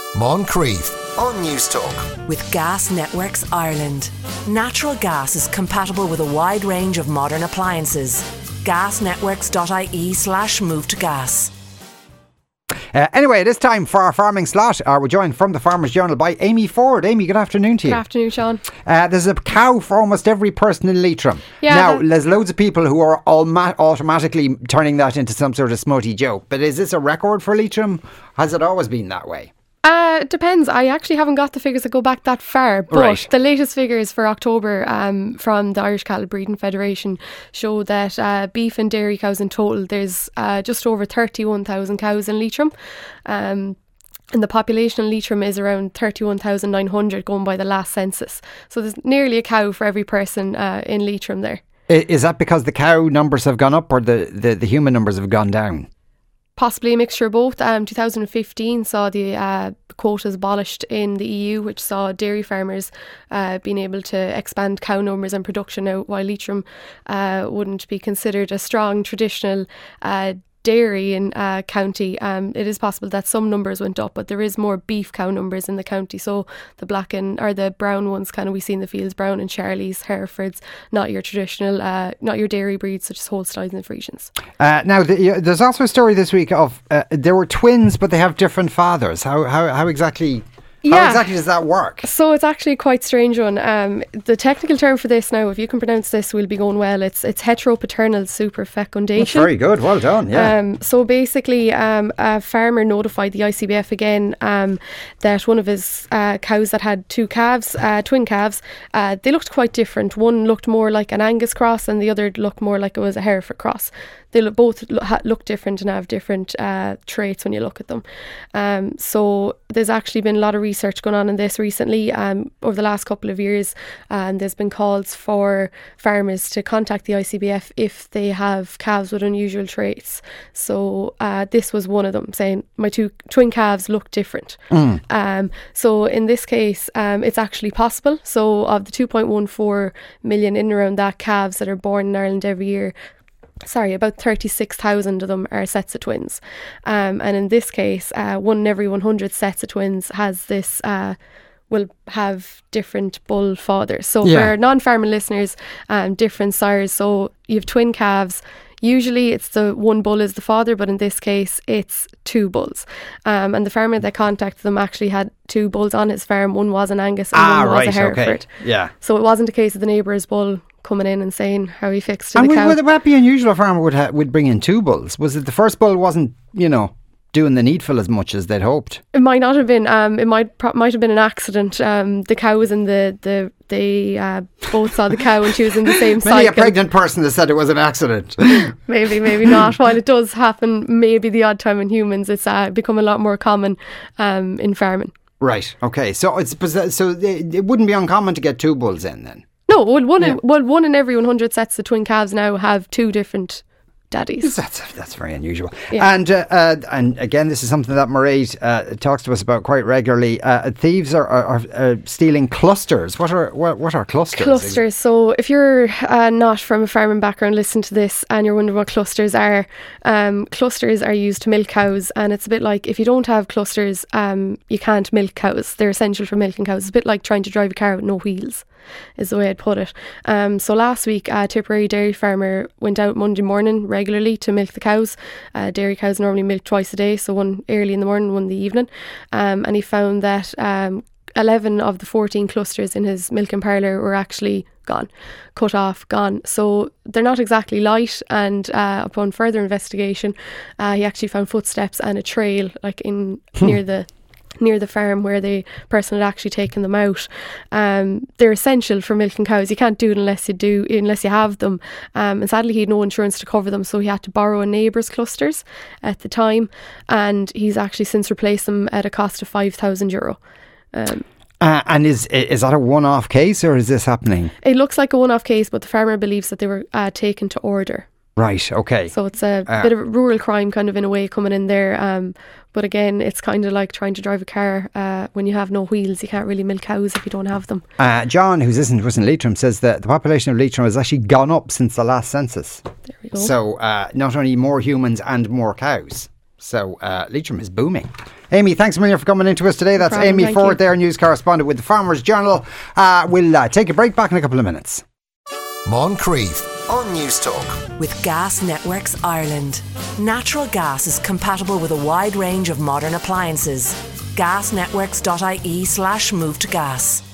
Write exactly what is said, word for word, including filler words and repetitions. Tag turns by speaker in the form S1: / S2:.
S1: Moncrief on News Talk.
S2: With Gas Networks Ireland. Natural gas is compatible with a wide range of modern appliances. gasnetworks.ie slash move to gas.
S3: Uh, anyway, it is time for our farming slot. Uh, we're joined from the Farmers Journal by Amy Ford. Amy, good afternoon to you.
S4: Good afternoon, Sean.
S3: Uh, there's a cow for almost every person in Leitrim.
S4: Yeah,
S3: now,
S4: that-
S3: there's loads of people who are all ma- automatically turning that into some sort of smutty joke. But is this a record for Leitrim? Has it always been that way?
S4: Uh, it depends. I actually haven't got the figures that go back that far, but
S3: Right.
S4: the latest figures for October um, from the Irish Cattle Breeding Federation show that uh, beef and dairy cows in total, there's uh, just over thirty-one thousand cows in Leitrim. Um, and the population in Leitrim is around thirty-one thousand nine hundred going by the last census. So there's nearly a cow for every person uh, in Leitrim there.
S3: I- Is that because the cow numbers have gone up or the, the, the human numbers have gone down?
S4: Possibly a mixture of both. Um, two thousand fifteen saw the uh, quotas abolished in the E U, which saw dairy farmers uh, being able to expand cow numbers and production out, while Leitrim uh, wouldn't be considered a strong traditional uh, dairy in uh, county. Um, it is possible that some numbers went up, but there is more beef cow numbers in the county. So the black and or the brown ones, kind of we see in the fields, brown and Charlies, Herefords, not your traditional, uh, not your dairy breeds such as Holsteins and Friesians.
S3: Uh, now, the, uh, there's also a story this week of uh, there were twins, but they have different fathers. How how, how exactly? How
S4: Yeah.
S3: exactly does that work?
S4: So it's actually quite strange one. Um, the technical term for this now, if you can pronounce this, we'll be going well. It's it's heteropaternal superfecundation.
S3: That's very good. Well done. Yeah.
S4: Um, so basically, um, a farmer notified the I C B F again um, that one of his uh, cows that had two calves, uh, twin calves, uh, they looked quite different. One looked more like an Angus cross, and the other looked more like it was a Hereford cross. They look, both look, ha, look different and have different uh, traits when you look at them. Um, so there's actually been a lot of research going on in this recently. Um, over the last couple of years, um, there's been calls for farmers to contact the I C B F if they have calves with unusual traits. So uh, this was one of them, saying my two twin calves look different.
S3: Mm.
S4: Um, so in this case, um, it's actually possible. So of the two point one four million in and around that calves that are born in Ireland every year, Sorry, about thirty-six thousand of them are sets of twins. Um, and in this case, uh, one in every one hundred sets of twins has this, uh, will have different bull fathers. So
S3: Yeah.
S4: for non-farming listeners, um, different sires. So you have twin calves. Usually it's the one bull is the father, but in this case it's two bulls. Um, and the farmer that contacted them actually had two bulls on his farm. One was an Angus and
S3: ah,
S4: one was
S3: right.
S4: a Hereford.
S3: Okay. Yeah.
S4: So it wasn't a case of the neighbour's bull coming in and saying how he fixed to
S3: And
S4: the
S3: would,
S4: cow.
S3: would that be unusual? A farmer would ha- would bring in two bulls. Was it the first bull wasn't, you know, doing the needful as much as they'd hoped?
S4: It might not have been. Um, it might pro- might have been an accident. Um, the cows and the the they uh, both saw the cow and she was in the same
S3: Many a
S4: cycle.
S3: pregnant person has said it was an accident.
S4: Maybe, maybe not. While it does happen, maybe the odd time in humans, it's uh, become a lot more common um, in farming.
S3: Right. Okay. So it's so it it wouldn't be uncommon to get two bulls in then.
S4: No, well, one
S3: Yeah.
S4: in, well, one in every one hundred sets of twin calves now have two different daddies.
S3: That's that's very unusual.
S4: Yeah.
S3: And uh, uh, and again, this is something that Mairead uh, talks to us about quite regularly. Uh, thieves are, are, are uh, stealing clusters. What are what, what are clusters?
S4: Clusters. So if you're uh, not from a farming background, listen to this and you're wondering what clusters are. Um, clusters are used to milk cows, and it's a bit like if you don't have clusters, um, you can't milk cows. They're essential for milking cows. It's a bit like trying to drive a car with no wheels, is the way I'd put it. Um, so last week, a Tipperary dairy farmer went out Monday morning regularly to milk the cows. Uh, dairy cows normally milk twice a day, so one early in the morning, one in the evening. Um, and he found that um, eleven of the fourteen clusters in his milking parlour were actually gone, cut off, gone. So they're not exactly light, and uh, upon further investigation, uh, he actually found footsteps and a trail like in near the near the farm where the person had actually taken them out. Um, they're essential for milking cows. You can't do it unless you do, unless you have them. Um, and sadly, he had no insurance to cover them, so he had to borrow a neighbour's clusters at the time, and he's actually since replaced them at a cost of five thousand euro. Um,
S3: Uh, and is is that a one-off case or is this happening?
S4: it looks like a one-off case, but the farmer believes that they were uh, taken to order.
S3: Right. Okay.
S4: So it's a
S3: Uh,
S4: bit of a rural crime kind of in a way coming in there. Um, but again, it's kind of like trying to drive a car uh, when you have no wheels. You can't really milk cows if you don't have them.
S3: Uh, John, who's listening to us in Leitrim, says that the population of Leitrim has actually gone up since the last census.
S4: There we go.
S3: So uh, not only more humans and more cows. So uh, Leitrim is booming. Amy, thanks a million for coming into us today. That's
S4: No problem,
S3: Amy Ford there, news correspondent with the Farmers Journal. Uh, we'll uh, take a break, back in a couple of minutes.
S1: Moncrief on News Talk.
S2: With Gas Networks Ireland. Natural gas is compatible with a wide range of modern appliances. gasnetworks.ie slash move to gas.